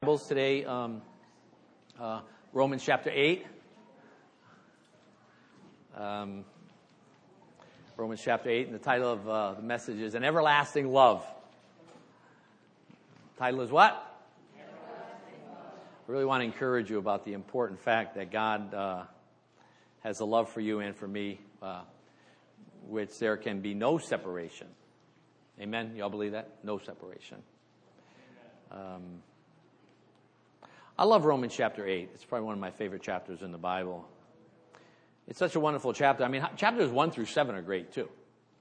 Bibles today, Romans chapter 8. Romans chapter 8, and the title of the message is An Everlasting Love. The title is what? Everlasting Love. I really want to encourage you about the important fact that God has a love for you and for me, which there can be no separation. Amen? You all believe that? No separation. I love Romans chapter 8. It's probably one of my favorite chapters in the Bible. It's such a wonderful chapter. I mean, chapters 1 through 7 are great too.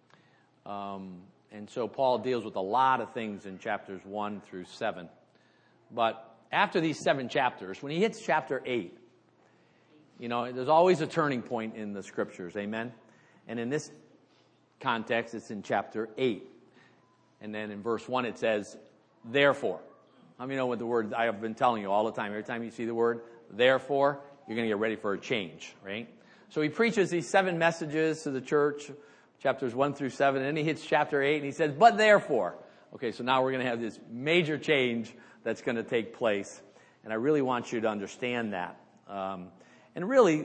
And so Paul deals with a lot of things in chapters 1 through 7. But after these 7 chapters, when he hits chapter 8, you know, there's always a turning point in the scriptures. Amen? And in this context, it's in chapter 8. And then in verse 1, it says, therefore. How many know what the word, I have been telling you all the time, every time you see the word, therefore, you're going to get ready for a change, right? So he preaches these 7 messages to the church, chapters 1 through 7, and then he hits chapter 8, and he says, but therefore. Okay, so now we're going to have this major change that's going to take place, and I really want you to understand that. And really,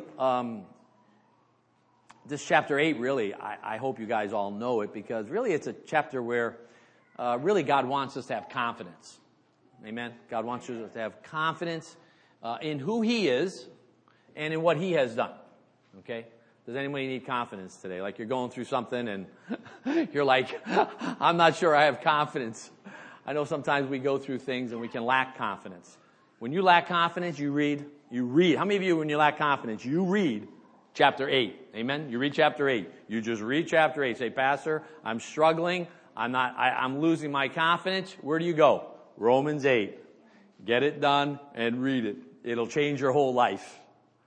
this chapter 8, really, I hope you guys all know it, because really it's a chapter where really God wants us to have confidence. Amen. God wants us to have confidence in who He is and in what He has done. Okay? Does anybody need confidence today? Like you're going through something and you're like, I'm not sure I have confidence. I know sometimes we go through things and we can lack confidence. When you lack confidence, you read. How many of you, when you lack confidence, you read chapter 8? Amen? You read chapter 8. You just read chapter 8. Say, Pastor, I'm struggling. I'm losing my confidence. Where do you go? Romans 8. Get it done and read it. It'll change your whole life.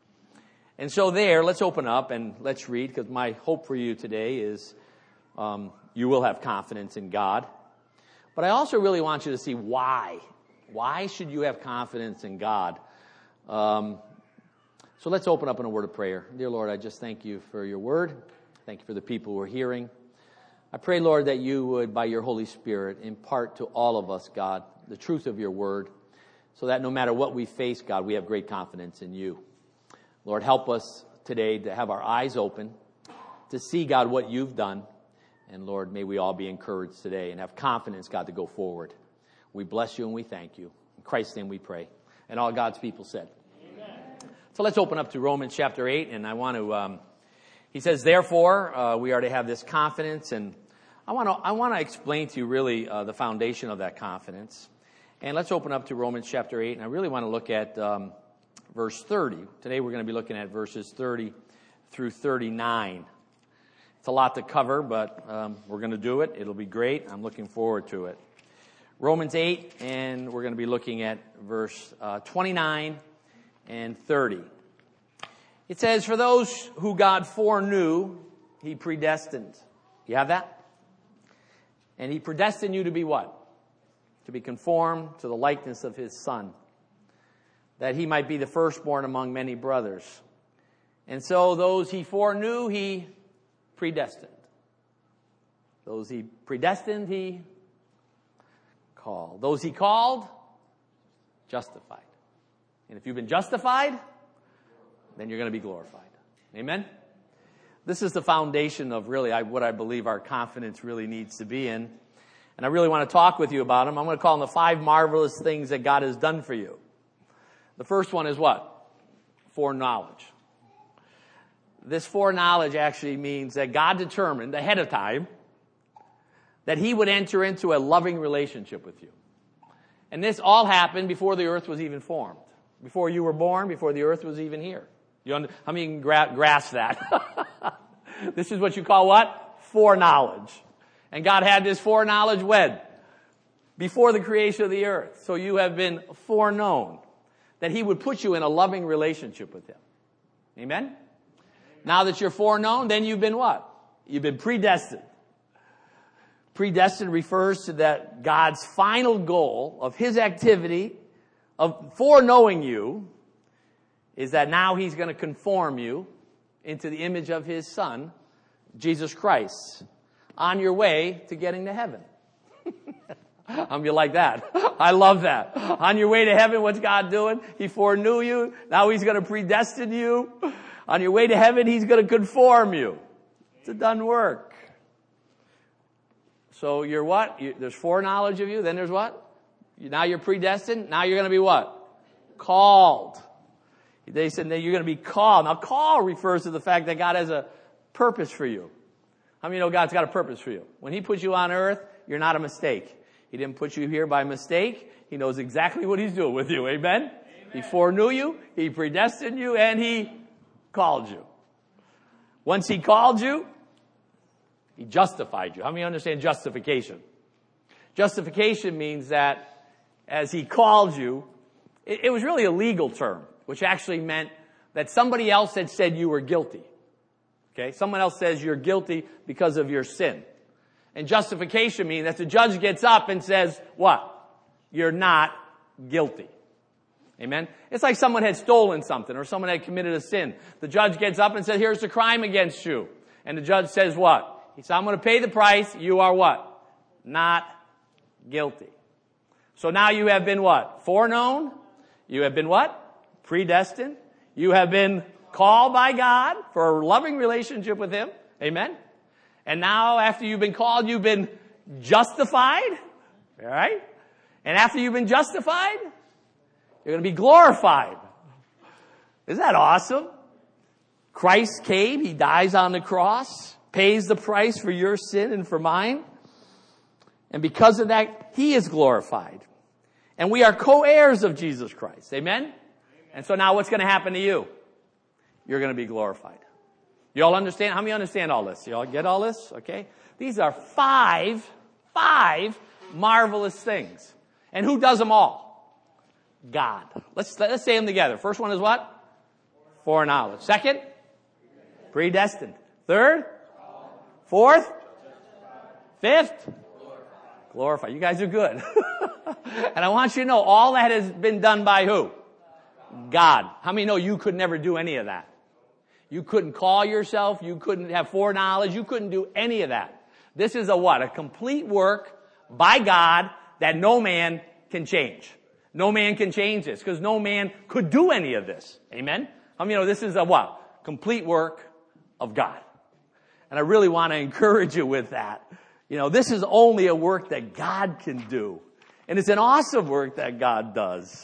And so there, let's open up and let's read, because my hope for you today is you will have confidence in God. But I also really want you to see why. Why should you have confidence in God? So let's open up in a word of prayer. Dear Lord, I just thank you for your word. Thank you for the people who are hearing. I pray, Lord, that you would, by your Holy Spirit, impart to all of us, God, the truth of your word, so that no matter what we face, God, we have great confidence in you. Lord, help us today to have our eyes open, to see, God, what you've done. And Lord, may we all be encouraged today and have confidence, God, to go forward. We bless you and we thank you. In Christ's name we pray. And all God's people said. Amen. So let's open up to Romans chapter 8, and I want to... He says, therefore, we are to have this confidence, and I want to explain to you really the foundation of that confidence. And let's open up to Romans chapter 8, and I really want to look at verse 30. Today we're going to be looking at verses 30 through 39. It's a lot to cover, but we're going to do it. It'll be great. I'm looking forward to it. Romans 8, and we're going to be looking at verse 29 and 30. It says, for those who God foreknew, He predestined. You have that? And He predestined you to be what? To be conformed to the likeness of His Son, that He might be the firstborn among many brothers. And so those He foreknew, He predestined. Those He predestined, He called. Those He called, justified. And if you've been justified, then you're going to be glorified. Amen? This is the foundation of really what I believe our confidence really needs to be in. And I really want to talk with you about them. I'm going to call them the 5 marvelous things that God has done for you. The first one is what? Foreknowledge. This foreknowledge actually means that God determined ahead of time that He would enter into a loving relationship with you. And this all happened before the earth was even formed. Before you were born, before the earth was even here. How many can grasp that? This is what you call what? Foreknowledge. And God had this foreknowledge when? Before the creation of the earth. So you have been foreknown that He would put you in a loving relationship with Him. Amen? Now that you're foreknown, then you've been what? You've been predestined. Predestined refers to that God's final goal of His activity of foreknowing you is that now He's going to conform you into the image of His Son, Jesus Christ, on your way to getting to heaven. How many like that? I love that. On your way to heaven, what's God doing? He foreknew you. Now He's going to predestine you. On your way to heaven, He's going to conform you. It's a done work. So you're what? There's foreknowledge of you. Then there's what? Now you're predestined. Now you're going to be what? Called. They said that you're going to be called. Now call refers to the fact that God has a purpose for you. How many know God's got a purpose for you? When He put you on earth, you're not a mistake. He didn't put you here by mistake. He knows exactly what He's doing with you. Amen? Amen. He foreknew you. He predestined you. And He called you. Once He called you, He justified you. How many understand justification? Justification means that as He called you, it was really a legal term, which actually meant that somebody else had said you were guilty. Okay? Someone else says you're guilty because of your sin. And justification means that the judge gets up and says, what? You're not guilty. Amen? It's like someone had stolen something or someone had committed a sin. The judge gets up and says, here's the crime against you. And the judge says what? He says, I'm going to pay the price. You are what? Not guilty. So now you have been what? Foreknown. You have been what? Predestined. You have been called by God for a loving relationship with Him. Amen? And now after you've been called, you've been justified. All right? And after you've been justified, you're going to be glorified. Isn't that awesome? Christ came. He dies on the cross, pays the price for your sin and for mine. And because of that, He is glorified. And we are co-heirs of Jesus Christ. Amen? And so now what's going to happen to you? You're going to be glorified. You all understand? How many understand all this? You all get all this? Okay? These are five marvelous things. And who does them all? God. Let's say them together. First one is what? Foreknowledge. Second? Predestined. Third? Fourth? Fifth? Glorified. You guys are good. And I want you to know all that has been done by who? God. How many know you could never do any of that? You couldn't call yourself. You couldn't have foreknowledge. You couldn't do any of that. This is a what? A complete work by God that no man can change. No man can change this because no man could do any of this. Amen? How many know this is a what? Complete work of God. And I really want to encourage you with that. You know, this is only a work that God can do. And it's an awesome work that God does.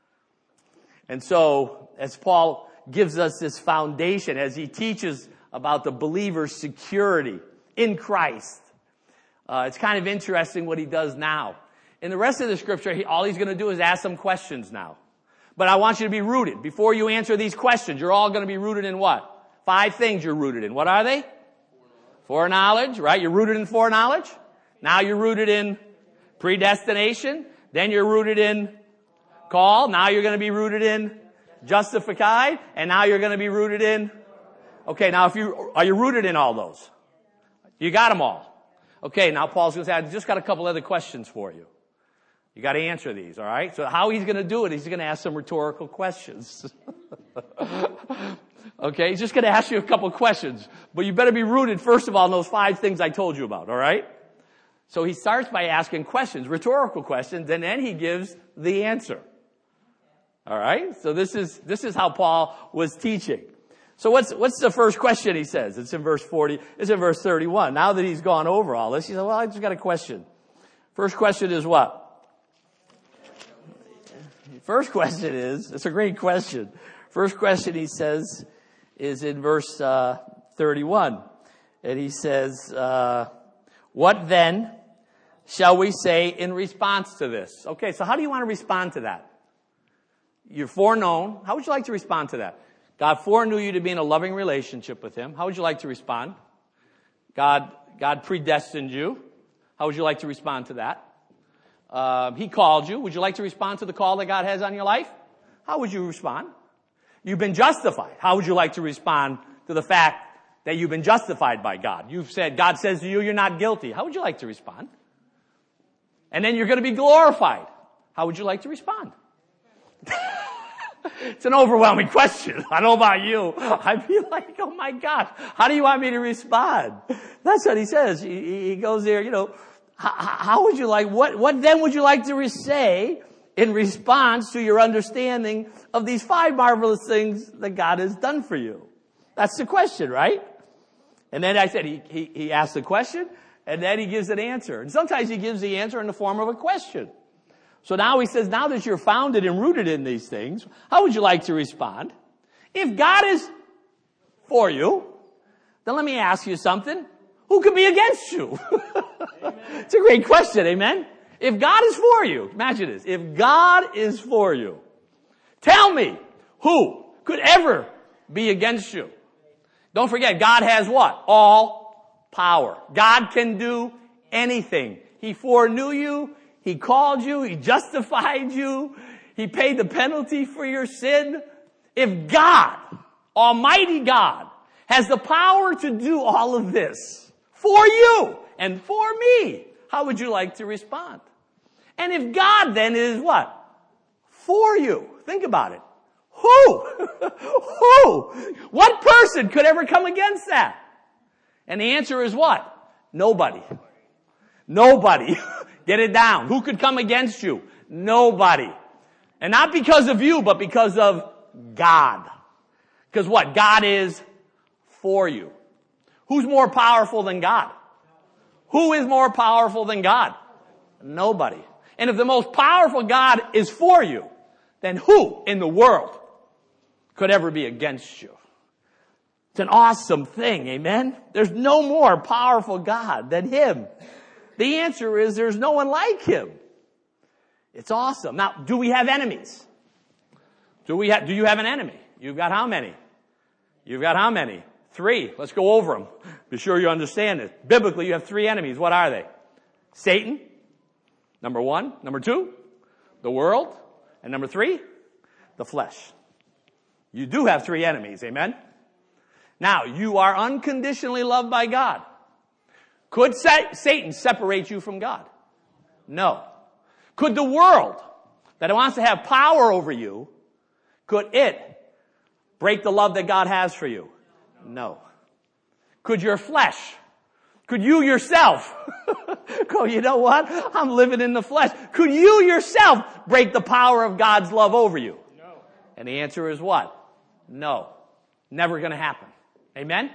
And so, as Paul gives us this foundation, as he teaches about the believer's security in Christ, it's kind of interesting what he does now. In the rest of the scripture, all he's going to do is ask some questions now. But I want you to be rooted. Before you answer these questions, you're all going to be rooted in what? 5 things you're rooted in. What are they? Foreknowledge, right? You're rooted in foreknowledge. Now you're rooted in predestination. Then you're rooted in call. Now you're going to be rooted in justified. And now you're going to be rooted in. Okay, now are you rooted in all those? You got them all. Okay, now Paul's going to say, I've just got a couple other questions for you. You got to answer these, all right? So how he's going to do it, he's going to ask some rhetorical questions. Okay, he's just going to ask you a couple questions. But you better be rooted, first of all, in those 5 things I told you about, all right? So he starts by asking questions, rhetorical questions, and then he gives the answer. All right? So this is how Paul was teaching. So what's the first question he says? It's in verse 40. It's in verse 31. Now that he's gone over all this, he said, well, I just got a question. First question is what? First question is, it's a great question. First question he says is in verse 31. And he says, what then shall we say in response to this? Okay, so how do you want to respond to that? You're foreknown. How would you like to respond to that? God foreknew you to be in a loving relationship with Him. How would you like to respond? God predestined you. How would you like to respond to that? He called you. Would you like to respond to the call that God has on your life? How would you respond? You've been justified. How would you like to respond to the fact that you've been justified by God? You've said, God says to you, you're not guilty. How would you like to respond? And then you're going to be glorified. How would you like to respond? It's an overwhelming question. I don't know about you. I'd be like, oh my gosh, how do you want me to respond? That's what he says. He goes there, How would you like, what then would you like to say in response to your understanding of these 5 marvelous things that God has done for you? That's the question, right? And then I said, he asks the question, and then he gives an answer. And sometimes he gives the answer in the form of a question. So now he says, now that you're founded and rooted in these things, how would you like to respond? If God is for you, then let me ask you something. Who could be against you? It's a great question, amen? If God is for you, imagine this. If God is for you, tell me who could ever be against you? Don't forget, God has what? All power. God can do anything. He foreknew you. He called you. He justified you. He paid the penalty for your sin. If God, Almighty God, has the power to do all of this for you and for me, how would you like to respond? And if God then is what? For you. Think about it. Who? Who? What person could ever come against that? And the answer is what? Nobody. Nobody. Get it down. Who could come against you? Nobody. And not because of you, but because of God. Because what? God is for you. Who's more powerful than God? Who is more powerful than God? Nobody. And if the most powerful God is for you, then who in the world could ever be against you? It's an awesome thing, amen? There's no more powerful God than Him. The answer is there's no one like Him. It's awesome. Now, do we have enemies? Do you have an enemy? You've got how many? You've got how many? 3. Let's go over them. Be sure you understand it. Biblically, you have 3 enemies. What are they? Satan, number 1. Number 2, the world. And number 3, the flesh. You do have 3 enemies, amen? Now, you are unconditionally loved by God. Could Satan separate you from God? No. Could the world that wants to have power over you, could it break the love that God has for you? No. Could your flesh, could you yourself, go, you know what? I'm living in the flesh. Could you yourself break the power of God's love over you? No. And the answer is what? No. Never going to happen. Amen?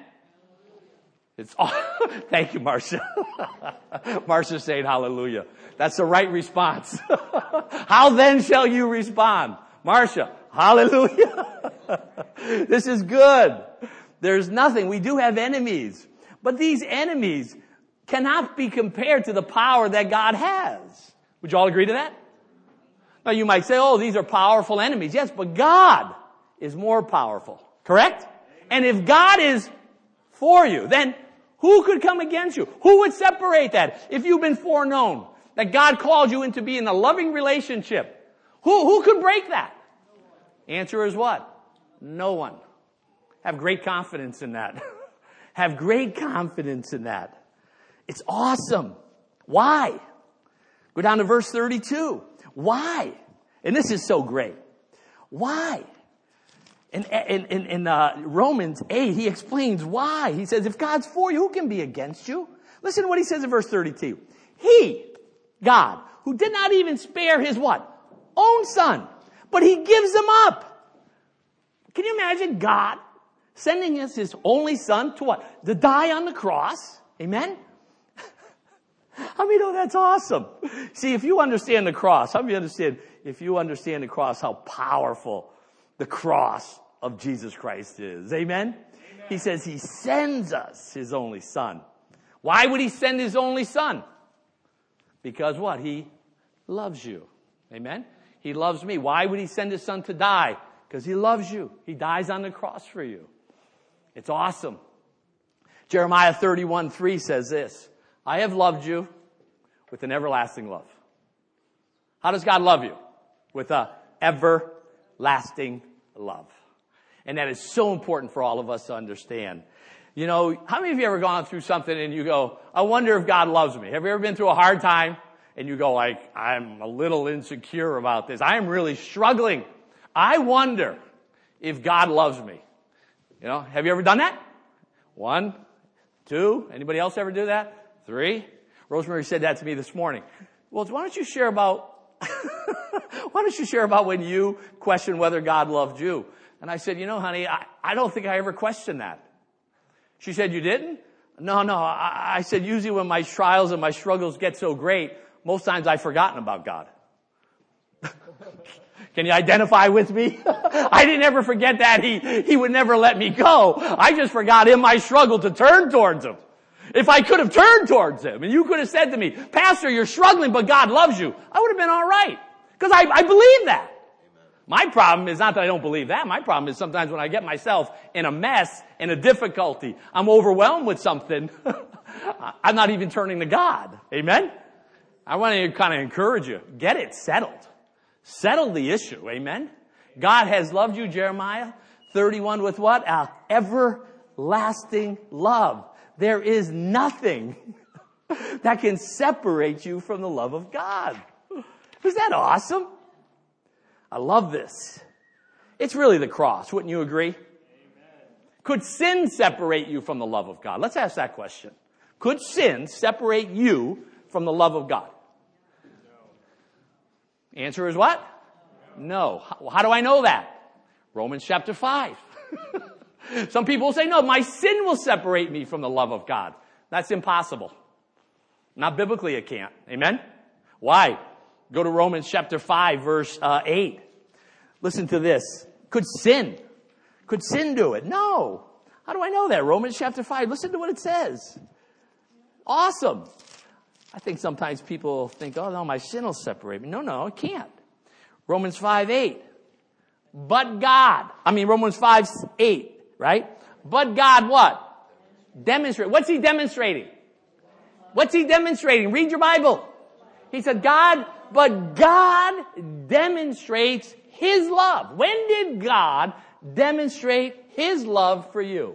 It's all, thank you, Marcia. Marcia's saying hallelujah. That's the right response. How then shall you respond? Marcia, hallelujah. This is good. There's nothing. We do have enemies. But these enemies cannot be compared to the power that God has. Would you all agree to that? Now you might say, oh, these are powerful enemies. Yes, but God is more powerful. Correct? And if God is for you, then who could come against you? Who would separate that? If you've been foreknown, that God called you into being a loving relationship, who could break that? Answer is what? No one. Have great confidence in that. Have great confidence in that. It's awesome. Why? Go down to verse 32. Why? And this is so great. Why? In Romans 8, he explains why. He says, if God's for you, who can be against you? Listen to what he says in verse 32. He, God, who did not even spare his what? Own son, but he gives him up. Can you imagine God sending us his only son to what? To die on the cross. Amen? How many know that's awesome? See, if you understand the cross, how many understand, if you understand the cross, how powerful the cross of Jesus Christ is. Amen? Amen? He says he sends us his only son. Why would he send his only son? Because what? He loves you. Amen? He loves me. Why would he send his son to die? Because he loves you. He dies on the cross for you. It's awesome. Jeremiah 31:3 says this, I have loved you with an everlasting love. How does God love you? With an everlasting love. And that is so important for all of us to understand. You know, how many of you ever gone through something and you go, I wonder if God loves me? Have you ever been through a hard time and you go like, I'm a little insecure about this. I am really struggling. I wonder if God loves me. You know, have you ever done that? 1, 2, anybody else ever do that? 3? Rosemary said that to me this morning. Well, why don't you share about when you questioned whether God loved you? And I said, honey, I don't think I ever questioned that. She said, you didn't? No. I said, usually when my trials and my struggles get so great, most times I've forgotten about God. Can you identify with me? I didn't ever forget that he would never let me go. I just forgot in my struggle to turn towards him. If I could have turned towards him and you could have said to me, Pastor, you're struggling, but God loves you, I would have been all right. Because I believe that. My problem is not that I don't believe that. My problem is sometimes when I get myself in a mess, in a difficulty, I'm overwhelmed with something, I'm not even turning to God. Amen? I want to kind of encourage you. Get it settled. Settle the issue. Amen? God has loved you, Jeremiah 31, with what? An everlasting love. There is nothing that can separate you from the love of God. Isn't that awesome? I love this. It's really the cross. Wouldn't you agree? Amen. Could sin separate you from the love of God? Let's ask that question. Could sin separate you from the love of God? No. Answer is what? No. How do I know that? Romans chapter 5. Some people say, no, my sin will separate me from the love of God. That's impossible. Not biblically it can't. Amen? Why? Go to Romans chapter 5, verse 8. Listen to this. Could sin do it? No. How do I know that? Romans chapter 5. Listen to what it says. Awesome. I think sometimes people think, oh, no, my sin will separate me. No, it can't. Romans 5:8. But God. Romans 5:8, right? But God what? Demonstrate. What's he demonstrating? What's he demonstrating? Read your Bible. He said, but God demonstrates his love. When did God demonstrate his love for you?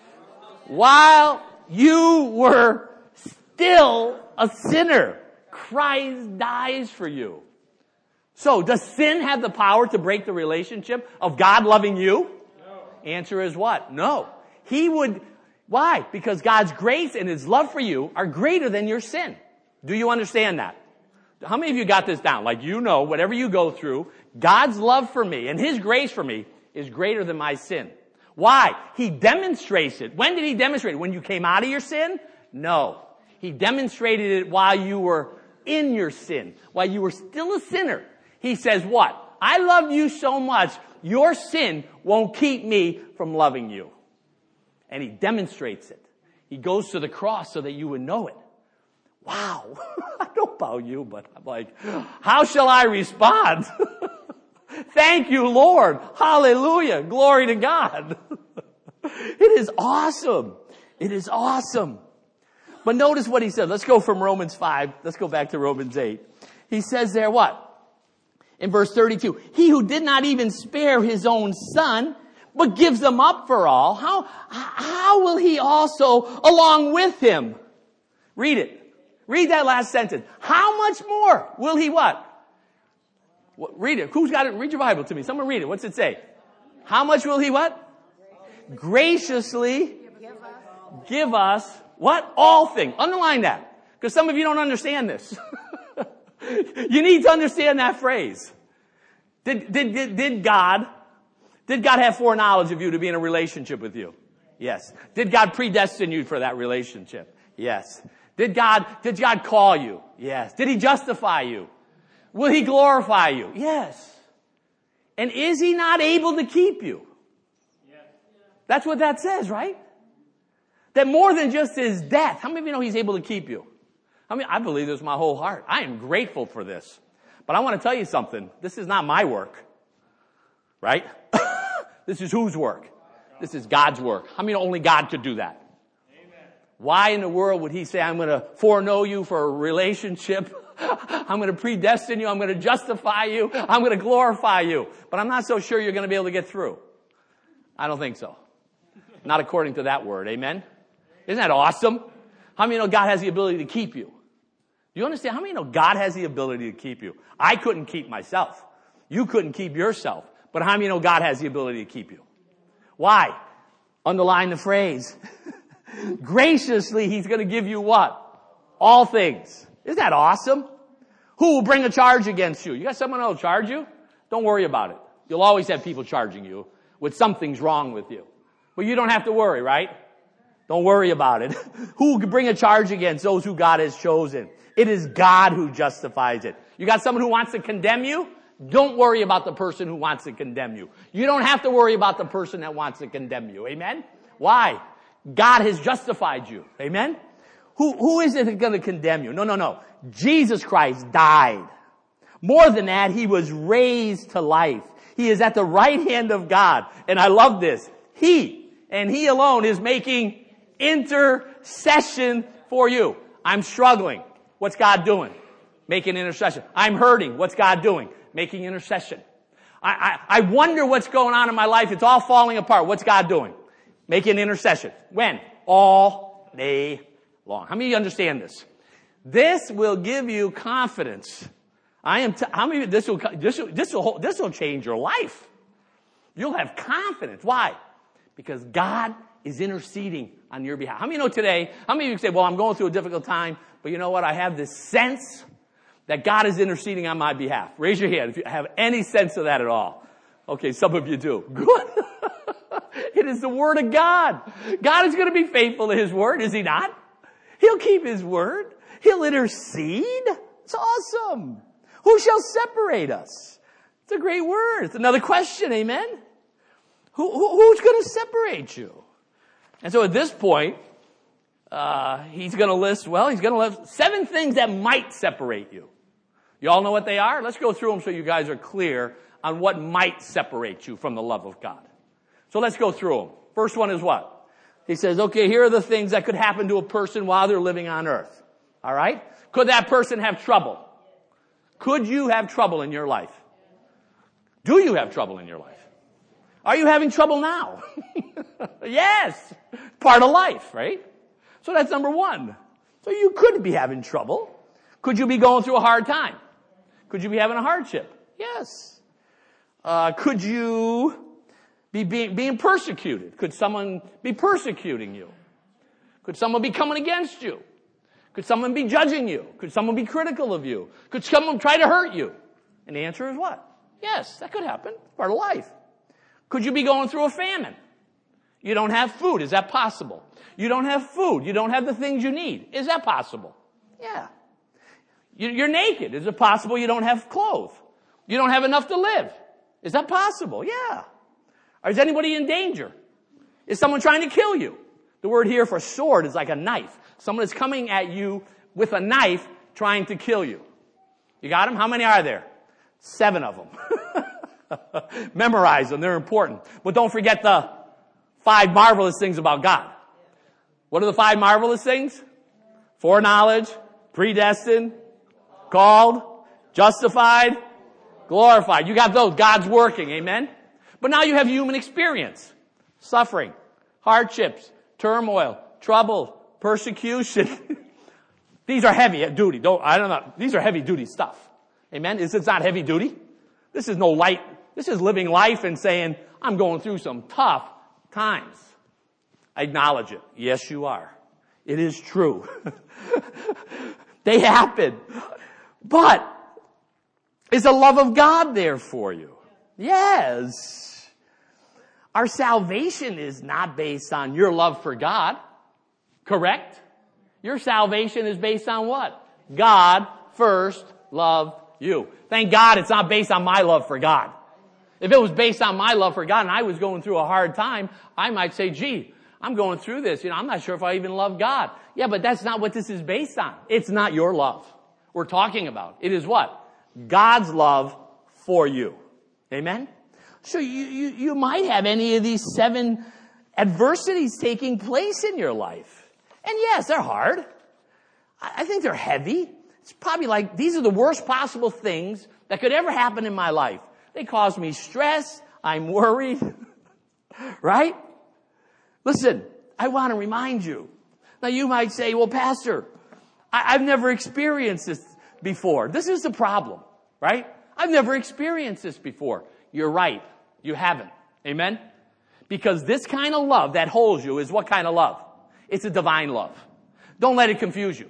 While you were still a sinner, Christ dies for you. So, does sin have the power to break the relationship of God loving you? No. Answer is what? No. He would. Why? Because God's grace and his love for you are greater than your sin. Do you understand that? How many of you got this down? Like, whatever you go through, God's love for me and his grace for me is greater than my sin. Why? He demonstrates it. When did he demonstrate it? When you came out of your sin? No. He demonstrated it while you were in your sin, while you were still a sinner. He says what? I love you so much, your sin won't keep me from loving you. And he demonstrates it. He goes to the cross so that you would know it. Wow. I don't know about you, but I'm like, how shall I respond? Thank you, Lord. Hallelujah. Glory to God. It is awesome. It is awesome. But notice what he said. Let's go from Romans 5. Let's go back to Romans 8. He says there what? In verse 32, he who did not even spare his own son, but gives them up for all, how will he also along with him? Read it. Read that last sentence. How much more will he what? Read it. Who's got it? Read your Bible to me. Someone read it. What's it say? How much will he what? Graciously give us what? All things. Underline that. Because some of you don't understand this. You need to understand that phrase. Did God have foreknowledge of you to be in a relationship with you? Yes. Did God predestine you for that relationship? Yes. Did God call you? Yes. Did he justify you? Will he glorify you? Yes. And is he not able to keep you? Yes. That's what that says, right? That more than just his death. How many of you know he's able to keep you? I believe this with my whole heart. I am grateful for this. But I want to tell you something. This is not my work. Right? This is whose work? This is God's work. How many know only God could do that? Amen. Why in the world would he say, I'm going to foreknow you for a relationship? I'm going to predestine you. I'm going to justify you. I'm going to glorify you. But I'm not so sure you're going to be able to get through. I don't think so. Not according to that word. Amen? Isn't that awesome? How many know God has the ability to keep you? Do you understand? How many know God has the ability to keep you? I couldn't keep myself. You couldn't keep yourself. But how many know God has the ability to keep you? Why? Underline the phrase. Graciously, he's going to give you what? all things. Isn't that awesome? Who will bring a charge against you? You got someone who will charge you? Don't worry about it. You'll always have people charging you with something's wrong with you. But you don't have to worry, right? Don't worry about it. Who will bring a charge against those who God has chosen? It is God who justifies it. You got someone who wants to condemn you? Don't worry about the person who wants to condemn you. You don't have to worry about the person that wants to condemn you. Amen? Why? God has justified you. Amen? Who is it going to condemn you? No. Jesus Christ died. More than that, he was raised to life. He is at the right hand of God. And I love this. He, and he alone, is making intercession for you. I'm struggling. What's God doing? Making intercession. I'm hurting. What's God doing? Making intercession. I wonder what's going on in my life. It's all falling apart. What's God doing? Making intercession. When? All day long. How many of you understand this? This will give you confidence. How many of you, this will change your life. You'll have confidence. Why? Because God is interceding on your behalf. How many know today, how many of you say, well, I'm going through a difficult time, but you know what? I have this sense that God is interceding on my behalf. Raise your hand if you have any sense of that at all. Okay, some of you do. Good. It is the Word of God. God is going to be faithful to His Word, is He not? He'll keep His Word. He'll intercede. It's awesome. Who shall separate us? It's a great word. It's another question, amen? Who's going to separate you? And so at this point, he's going to list 7 things that might separate you. You all know what they are? Let's go through them so you guys are clear on what might separate you from the love of God. So let's go through them. First one is what? He says, okay, here are the things that could happen to a person while they're living on earth. All right? Could that person have trouble? Could you have trouble in your life? Do you have trouble in your life? Are you having trouble now? Yes. Part of life, right? So that's number one. So you could be having trouble. Could you be going through a hard time? Could you be having a hardship? Yes. Could you be being persecuted? Could someone be persecuting you? Could someone be coming against you? Could someone be judging you? Could someone be critical of you? Could someone try to hurt you? And the answer is what? Yes, that could happen. It's part of life. Could you be going through a famine? You don't have food. Is that possible? You don't have food. You don't have the things you need. Is that possible? Yeah. You're naked. Is it possible you don't have clothes? You don't have enough to live. Is that possible? Yeah. Is anybody in danger? Is someone trying to kill you? The word here for sword is like a knife. Someone is coming at you with a knife trying to kill you. You got them? How many are there? 7 of them. Memorize them. They're important. But don't forget the 5 marvelous things about God. What are the 5 marvelous things? Foreknowledge, predestined, called, justified, glorified. You got those. God's working. Amen? But now you have human experience. Suffering, hardships, turmoil, trouble, persecution. These are heavy duty. These are heavy duty stuff. Amen? It's not heavy duty. This is no light. This is living life and saying, I'm going through some tough times. I acknowledge it. Yes, you are. It is true. They happen. But is the love of God there for you? Yes. Our salvation is not based on your love for God. Correct? Your salvation is based on what? God first loved you. Thank God it's not based on my love for God. If it was based on my love for God and I was going through a hard time, I might say, gee, I'm going through this. I'm not sure if I even love God. Yeah, but that's not what this is based on. It's not your love we're talking about. It is what? God's love for you. Amen? So you might have any of these 7 adversities taking place in your life. And yes, they're hard. I think they're heavy. It's probably like, these are the worst possible things that could ever happen in my life. They cause me stress. I'm worried. Right? Listen, I want to remind you. Now you might say, well, Pastor, I've never experienced this before. This is the problem, right? I've never experienced this before. You're right. You haven't. Amen? Because this kind of love that holds you is what kind of love? It's a divine love. Don't let it confuse you.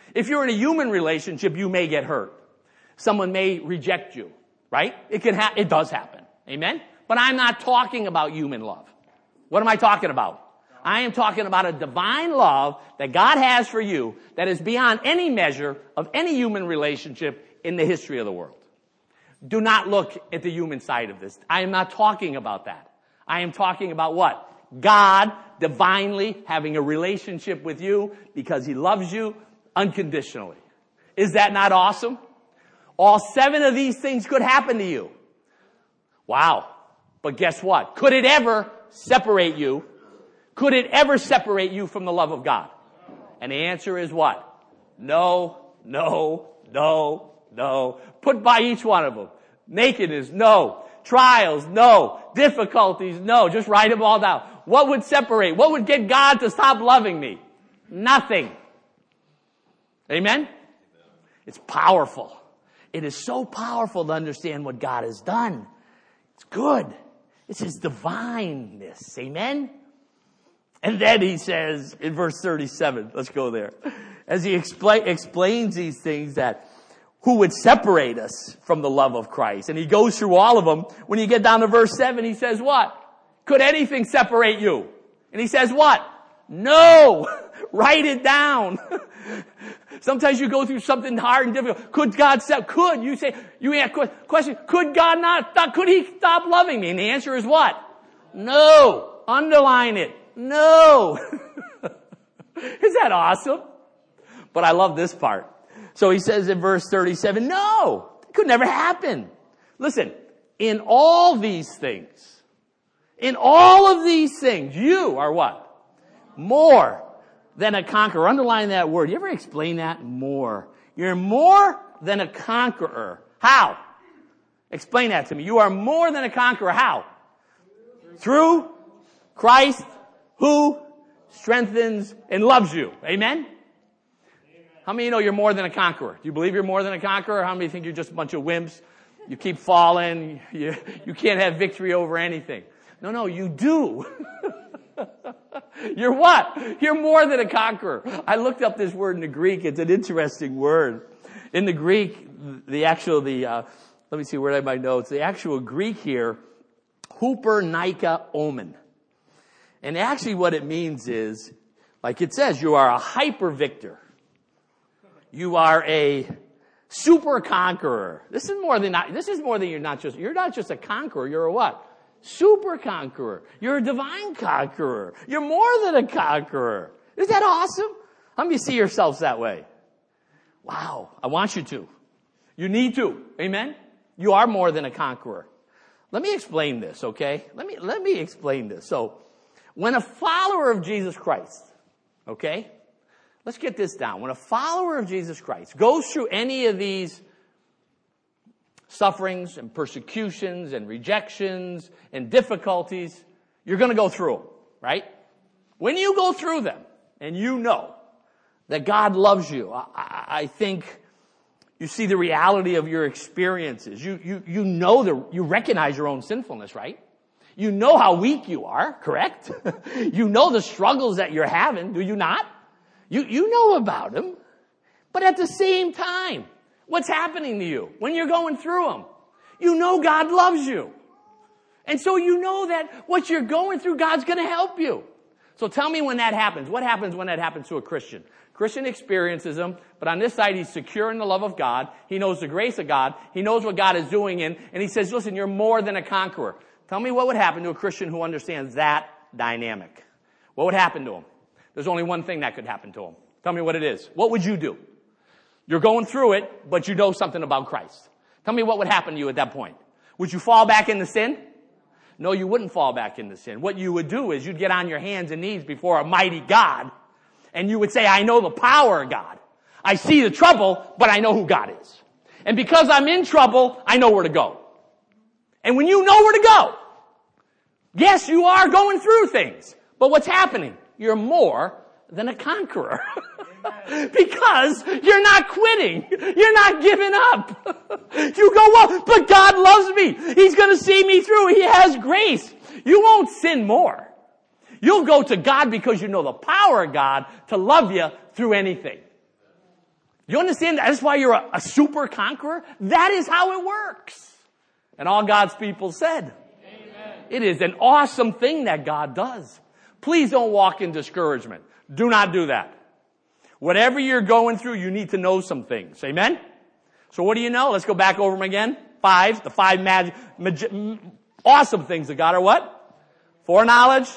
If you're in a human relationship, you may get hurt. Someone may reject you, right? It does happen. Amen? But I'm not talking about human love. What am I talking about? I am talking about a divine love that God has for you that is beyond any measure of any human relationship in the history of the world. Do not look at the human side of this. I am not talking about that. I am talking about what? God divinely having a relationship with you because he loves you unconditionally. Is that not awesome? All 7 of these things could happen to you. Wow. But guess what? Could it ever separate you? Could it ever separate you from the love of God? And the answer is what? No, no, no, no. Put by each one of them. Nakedness, no. Trials, no. Difficulties, no. Just write them all down. What would separate? What would get God to stop loving me? Nothing. Amen? It's powerful. It is so powerful to understand what God has done. It's good. It's his divineness. Amen? And then he says in verse 37, let's go there. As he explains these things that who would separate us from the love of Christ. And he goes through all of them. When you get down to verse 7, he says what? Could anything separate you? And he says what? No. Write it down. Sometimes you go through something hard and difficult. Could God could you say, you ask question, could God not, could he stop loving me? And the answer is what? No. Underline it. No. Is that awesome? But I love this part. So he says in verse 37, no, it could never happen. Listen, in all of these things, you are what? More than a conqueror. Underline that word. You ever explain that? More. You're more than a conqueror. How? Explain that to me. You are more than a conqueror. How? Through Christ who strengthens and loves you. Amen? How many of you know you're more than a conqueror? Do you believe you're more than a conqueror? How many think you're just a bunch of wimps? You keep falling. You can't have victory over anything. No, you do. You're what? You're more than a conqueror. I looked up this word in the Greek. It's an interesting word. In the Greek, let me see, where I have my notes. The actual Greek here, huper nika omen. And actually what it means is, like it says, you are a hyper victor. You are a super conqueror. This is more than you're not just a conqueror, you're a what? Super conqueror. You're a divine conqueror. You're more than a conqueror. Isn't that awesome? How many see yourselves that way? Wow. I want you to. You need to. Amen? You are more than a conqueror. Let me explain this, okay? Let me explain this. So, when a follower of Jesus Christ, okay? Let's get this down. When a follower of Jesus Christ goes through any of these sufferings and persecutions and rejections and difficulties, you're going to go through them, right? When you go through them and you know that God loves you, I think you see the reality of your experiences. You recognize your own sinfulness, right? You know how weak you are, correct? You know the struggles that you're having, do you not? You know about them. But at the same time, what's happening to you when you're going through them? You know God loves you. And so you know that what you're going through, God's going to help you. So tell me when that happens. What happens when that happens to a Christian? Christian experiences them, but on this side, he's secure in the love of God. He knows the grace of God. He knows what God is doing and he says, listen, you're more than a conqueror. Tell me what would happen to a Christian who understands that dynamic. What would happen to him? There's only one thing that could happen to him. Tell me what it is. What would you do? You're going through it, but you know something about Christ. Tell me what would happen to you at that point. Would you fall back into sin? No, you wouldn't fall back into sin. What you would do is you'd get on your hands and knees before a mighty God, and you would say, I know the power of God. I see the trouble, but I know who God is. And because I'm in trouble, I know where to go. And when you know where to go, yes, you are going through things, but what's happening? You're more than a conqueror. Because you're not quitting. You're not giving up. You go, well, but God loves me. He's going to see me through. He has grace. You won't sin more. You'll go to God because you know the power of God to love you through anything. You understand? That's why you're a super conqueror. That is how it works. And all God's people said, amen. It is an awesome thing that God does. Please don't walk in discouragement. Do not do that. Whatever you're going through, you need to know some things. Amen? So what do you know? Let's go back over them again. The five awesome things of God are what? Foreknowledge,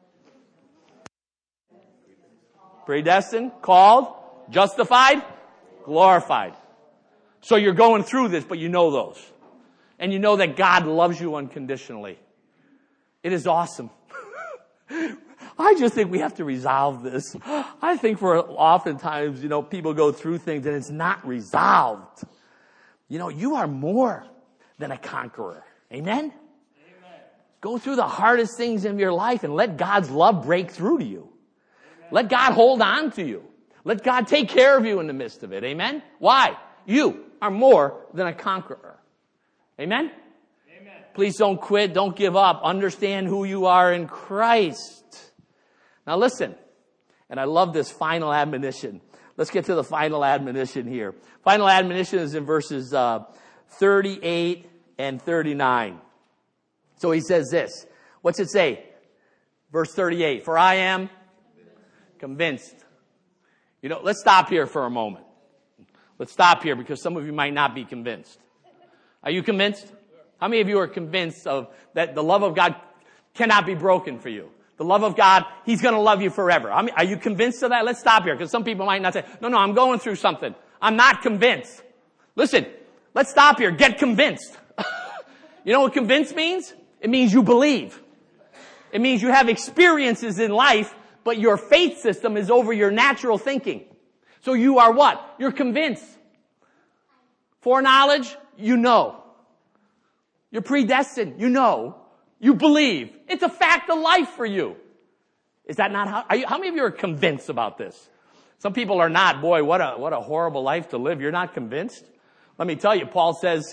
predestined, called, justified, glorified. So you're going through this, but you know those. And you know that God loves you unconditionally. It is awesome. I just think we have to resolve this. I think for oftentimes, people go through things and it's not resolved. You are more than a conqueror. Amen? Amen. Go through the hardest things in your life and let God's love break through to you. Amen. Let God hold on to you. Let God take care of you in the midst of it. Amen? Why? You are more than a conqueror. Amen? Amen. Please don't quit. Don't give up. Understand who you are in Christ. Now listen, and I love this final admonition. Let's get to the final admonition here. Final admonition is in verses 38 and 39. So he says this. What's it say? Verse 38. For I am convinced. Let's stop here for a moment. Let's stop here because some of you might not be convinced. Are you convinced? How many of you are convinced that the love of God cannot be broken for you? The love of God, He's going to love you forever. Are you convinced of that? Let's stop here because some people might not say, no, I'm going through something. I'm not convinced. Listen, let's stop here. Get convinced. You know what convinced means? It means you believe. It means you have experiences in life, but your faith system is over your natural thinking. So you are what? You're convinced. Foreknowledge, you know. You're predestined, you know. You believe. It's a fact of life for you. Is that not how many of you are convinced about this? Some people are not. Boy, what a horrible life to live. You're not convinced? Let me tell you, Paul says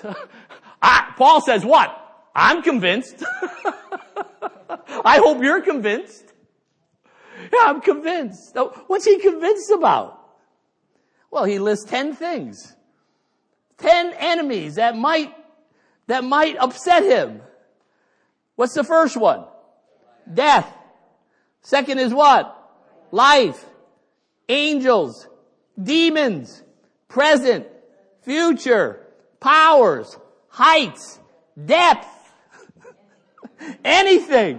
what? I'm convinced. I hope you're convinced. Yeah, I'm convinced. Now, what's he convinced about? Well, he lists 10 things. 10 enemies that might upset him. What's the first one? Death. Second is what? Life. Angels. Demons. Present. Future. Powers. Heights. Depth. Anything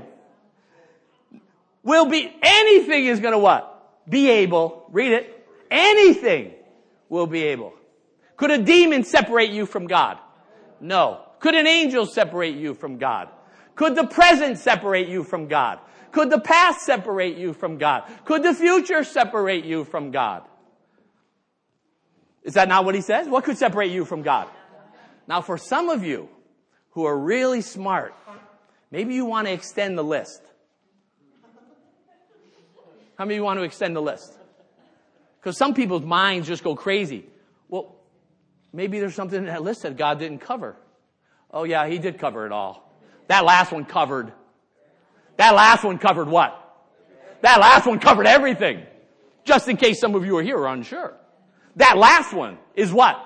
is going to what? Be able. Read it. Anything will be able. Could a demon separate you from God? No. Could an angel separate you from God? Could the present separate you from God? Could the past separate you from God? Could the future separate you from God? Is that not what he says? What could separate you from God? Now, for some of you who are really smart, maybe you want to extend the list. How many of you want to extend the list? Because some people's minds just go crazy. Well, maybe there's something in that list that God didn't cover. Oh yeah, He did cover it all. That last one covered. That last one covered what? That last one covered everything. Just in case some of you are here are unsure. That last one is what?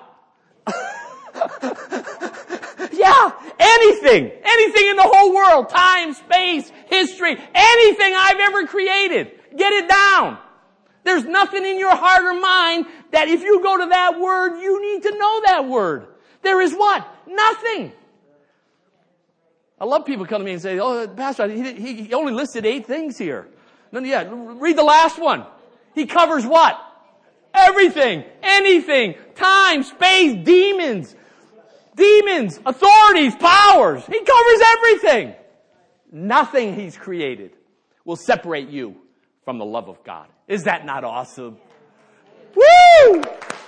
Yeah, anything. Anything in the whole world. Time, space, history. Anything I've ever created. Get it down. There's nothing in your heart or mind that if you go to that word, you need to know that word. There is what? Nothing. I love people come to me and say, oh, Pastor, he only listed 8 things here. No, yeah, read the last one. He covers what? Everything. Anything. Time, space, demons, authorities, powers. He covers everything. Nothing He's created will separate you from the love of God. Is that not awesome? Woo!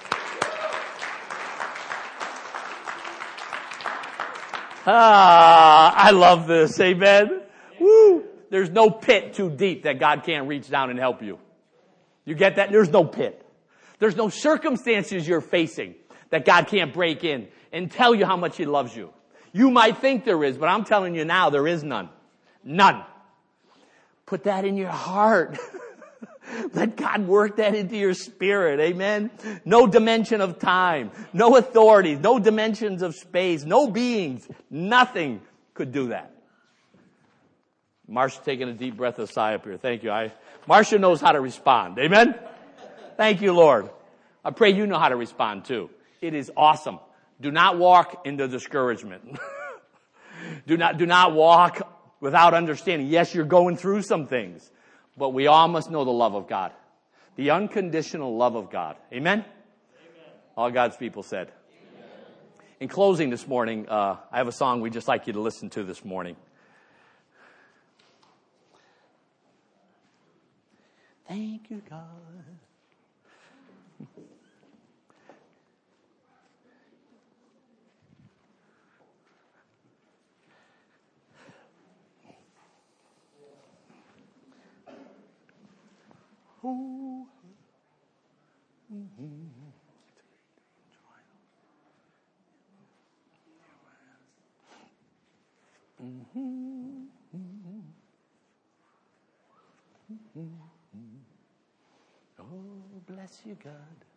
I love this. Amen. Woo! There's no pit too deep that God can't reach down and help you. You get that? There's no pit. There's no circumstances you're facing that God can't break in and tell you how much He loves you. You might think there is, but I'm telling you now, there is none. None. Put that in your heart. Let God work that into your spirit. Amen. No dimension of time, no authority, no dimensions of space, no beings. Nothing could do that. Marcia's taking a deep breath of sigh up here. Thank you. Marcia knows how to respond. Amen. Thank you, Lord. I pray you know how to respond too. It is awesome. Do not walk into discouragement. Do not walk without understanding. Yes, you're going through some things, but we all must know the love of God. The unconditional love of God. Amen? Amen. All God's people said. Amen. In closing this morning, I have a song we'd just like you to listen to this morning. Thank you, God. Oh. Mm-hmm. Mm-hmm. Mm-hmm. Oh, bless you, God.